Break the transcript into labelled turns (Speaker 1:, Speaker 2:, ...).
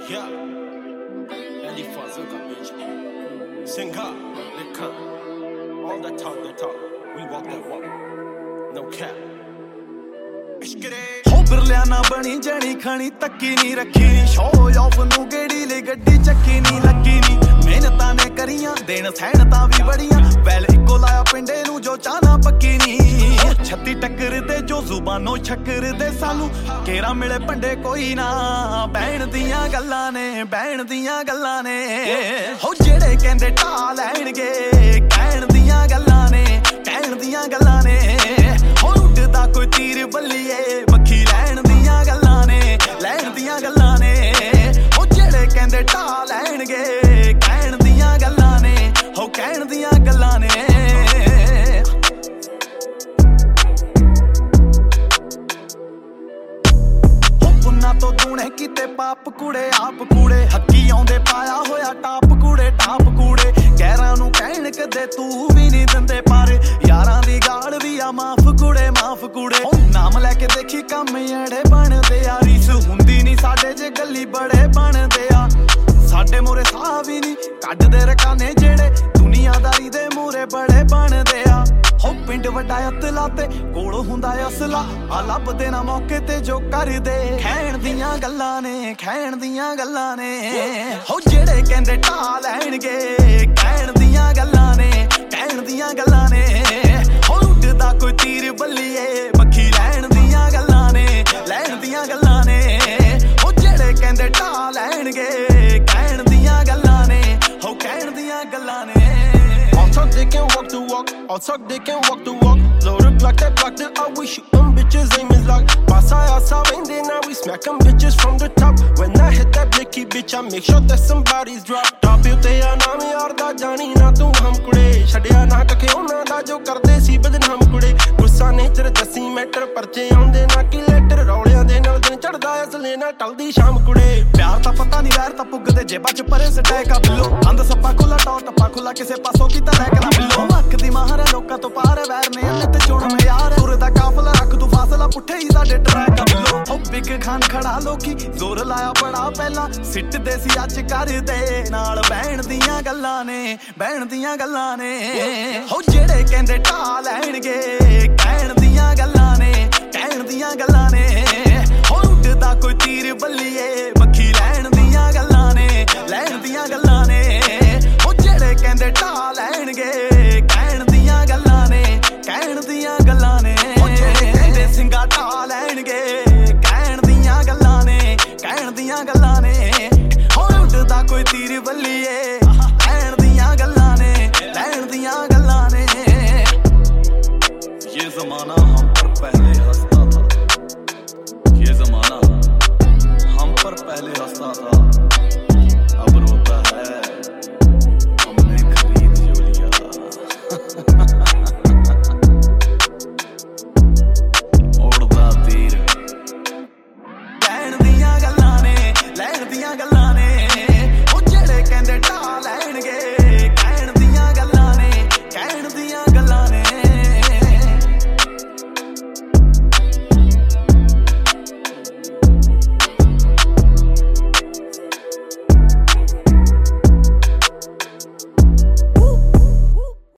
Speaker 1: Yeah, elephants look up, bitch. Singa, liquor. All that talk, we walk that walk. No cap.
Speaker 2: ਹੋ ਬਿਰਲਿਆ ਨਾ ਬਣੀ ਜਣੀ ਖਣੀ ਤੱਕੀ ਨਹੀਂ ਰੱਖੀ ਨੀ ਸ਼ੋ ਆਫ ਨੂੰ ਗੇੜੀ ਲਈ ਗੱਡੀ ਚੱਕੀ ਨਹੀਂ ਲੱਗੀ ਨੀ ਮਿਹਨਤਾਂ ਨੇ ਕਰੀਆਂ ਦੇਣ ਸਹਿਣਤਾਂ ਵੀ ਬੜੀਆਂ ਵੈਲ ਇੱਕੋ ਲਾਇਆ ਪਿੰਡੇ ਨੂੰ ਜੋ ਚਾਹਨਾ ਪੱਕੀ ਨੀ 36 ਟੱਕਰ ਦੇ ਜੋ ਜ਼ੁਬਾਨੋਂ ਛੱਕਰ ਦੇ ਸਾਨੂੰ ਕੇਰਾ ਮਿਲੇ ਭੰਡੇ ਕੋਈ ਨਾ ਬਹਿਣ ਦੀਆਂ ਗੱਲਾਂ ਨੇ ਬਹਿਣ ਦੀਆਂ ਗੱਲਾਂ ਨੇ ਹੋ ਜਿਹੜੇ ਕਹਿੰਦੇ ਢਾ ਲੈਣਗੇ ਕਹਿਣ ਦੀਆਂ ਗੱਲਾਂ ਨੇ ਕਹਿਣ ਦੀਆਂ ਗੱਲਾਂ ਨੇ ਹੋ ਉੱਡਦਾ ਕੋਈ ਤੀਰ ਬੱਲੀਏ ਬੱਖੀ ਲੈਣ ਦੀਆਂ ਗੱਲਾਂ ਨੇ ਲੈਣ ਦੀਆਂ ਗੱਲਾਂ ਨੇ ਉਹ ਜਿਹੜੇ ਕਹਿੰਦੇ ਢਾ ਲੈਣਗੇ ਕਹਿਣ ਦੀਆਂ ਗੱਲਾਂ ਨੇ ਹੋ ਕਹਿਣ ਦੀਆਂ ਗੱਲਾਂ ਨੇ ਤੋਂ ਦੂਣੇ ਕੀਤੇ ਪਾਪ ਕੂੜੇ ਆਪ ਕੂੜੇ ਹੱਕੀ ਆਉਂਦੇ ਪਾਇਆ ਹੋਇਆ ਟਾਪ ਕੂੜੇ ਗਹਿਰਾਂ ਨੂੰ ਕਹਿਣ ਕਦੇ ਤੂੰ ਵੀ ਨਹੀਂ ਦਿੰਦੇ ਪਰ ਯਾਰਾਂ ਦੀ ਗਾਲ ਵੀ ਆ ਮਾਫ ਕੂੜੇ ਨਾਮ ਲੈ ਕੇ ਦੇਖੀ ਕੰਮ ਅੜੇ ਬਣਦੇ ਆ ਰੀਸ ਹੁੰਦੀ ਨਹੀਂ ਸਾਡੇ ਜੇ ਗੱਲੀ ਬੜੇ ਬਣਦੇ ਆ ਸਾਡੇ ਮੂਰੇ ਸਾਹ ਵੀ ਨਹੀਂ ਕੱਢਦੇ ਰਕਾਨੇ ਜਿਹੜੇ ਦੁਨੀਆਦਾਰੀ ਦੇ ਮੂਰੇ ਬੜੇ ਬਣਦੇ ਆ ਹੋ ਪਿੰਡ ਵੱਡਾ ਅਤਲਾ ਤੇ ਕੋਲ ਹੁੰਦਾ ਅਸਲਾ ਆ ਲੱਭਦੇ ਨਾ ਮੌਕੇ ਤੇ ਜੋ ਕਰਦੇ ਖੈਣ ਦੀਆਂ ਗੱਲਾਂ ਨੇ ਖੈਣ ਦੀਆਂ ਗੱਲਾਂ ਨੇ ਹੋ ਜਿਹੜੇ ਕਹਿੰਦੇ ਢਾ ਲੈਣਗੇ ਕਹਿਣ ਦੀਆਂ ਗੱਲਾਂ ਨੇ ਕਹਿਣ ਦੀਆਂ ਗੱਲਾਂ ਨੇ ਹੋ ਉੱਡਦਾ ਕੋਈ ਤੀਰ ਬੱਲੀਏ ਬੱਖੀ ਲੈਣ ਦੀਆਂ ਗੱਲਾਂ ਨੇ ਲੈਣ ਦੀਆਂ ਗੱਲਾਂ ਨੇ ਹੋ ਜਿਹੜੇ ਕਹਿੰਦੇ ਢਾ ਲੈਣਗੇ ਕਹਿਣ ਦੀਆਂ ਗੱਲਾਂ ਨੇ ਹੋ ਕਹਿਣ ਦੀਆਂ ਗੱਲਾਂ ਨੇ
Speaker 1: Talk, they can walk the walk. All talk, they can walk the walk. Load up, block that. I wish you them bitches aim is locked. Passa essa vende, now we smack them bitches from the top. When I hit that blicky bitch, I make sure that somebody's drop. Top you te naam yaar da jani na tu hum kude. Chhadiya na kakhe ਉਹਨਾਂ ਦਾ ਜੋ ਕਰਦੇ ਸੀ ਬਦਨਾਮ ਕੁੜੇ ਗੁੱਸਾ nature ਦੱਸੀ matter ਪਰਚੇ ਆਉਂਦੇ ਨਾ ਕਿ ਲੈਟਰ ਰੌਲਿਆਂ ਦੇ ਨਾਲ ਦਿਨ ਚੜਦਾ ਅਸਲੇ ਨਾ ਟਲਦੀ ਸ਼ਾਮ ਕੁੜੇ
Speaker 2: ਪਿਆਰ ਤਾਂ ਪਤਾ ਨਹੀਂ ਵੈਰ ਤਾਂ ਪੁੱਗਦੇ ਜੇਬਾਂ ਚ ਪਰੇ ਸਟੈਕਾ ਬਿੱਲੋ ਅੰਦ ਸੱਪਾ ਖੁੱਲਾ ਟੱਪਾ ਖੁੱਲਾ ਕਿਸੇ ਪਾਸੋਂ ਕੀਤਾ ਲੈ ਕੇ ਨਾ ਬਿੱਲੋ ਅੱਖ ਦੀ ਮਾਹਰ ਲੋਕਾਂ ਤੋਂ ਪਾਰ ਵੈਰ ਨੇ ਅੰਨੇ ਤੇ ਚੁਣ ਮੈਂ ਯਾਰ ਤੁਰਦਾ ਕਾਫਲਾ ਰੱਖ ਤੂੰ ਫਾਸਲਾ ਪੁੱਠੇ ਹੀ ਸਾਡੇ ਟਰੈਕ ਆ ਬਿੱਲੋ ਹੋ ਬਿਗ ਖਾਨ ਖੜਾ ਲੋਕੀ ਜ਼ੋਰ ਲਾਇਆ ਬੜਾ ਪਹਿਲਾਂ ਸਿੱਟਦੇ ਸੀ ਅੱਜ ਕਰਦੇ ਨਾਲ ਬਹਿਣ ਦੀਆਂ ਗੱਲਾਂ ਨੇ ਬਹਿਣ ਦੀਆਂ ਗੱਲਾਂ ਨੇ ਹੋ ਜਿਹੜੇ ਕਹਿੰਦੇ ਢਾ ਲੈਣਗੇ ਕਹਿਣ ਦੀਆਂ ਗੱਲਾਂ ਨੇ ਕਹਿਣ ਦੀਆਂ ਗੱਲਾਂ ਨੇ ਹੋ ਉੱਡਦਾ ਕੋਈ ਤੀਰ ਬੱਲੀਏ ਬੱਖੀ ਲੈਣ ਦੀਆਂ ਗੱਲਾਂ ਨੇ ਲੈਣ ਦੀਆਂ ਗੱਲਾਂ ਨੇ ਉਹ ਜਿਹੜੇ ਕਹਿੰਦੇ ਢਾ ਲੈਣਗੇ ਕਹਿਣ ਦੀਆਂ ਗੱਲਾਂ ਨੇ ਕਹਿਣ ਦੀਆਂ ਗੱਲਾਂ ਨੇ ਉਹ ਜਿਹੜੇ ਕਹਿੰਦੇ ਸਿੰਘਾ ਢਾ ਲੈਣਗੇ ਕਹਿਣ ਦੀਆਂ ਗੱਲਾਂ ਨੇ ਕਹਿਣ ਦੀਆਂ ਗੱਲਾਂ ਨੇ ਹੋ ਉੱਡਦਾ ਕੋਈ ਤੀਰ ਬੱਲੀਏ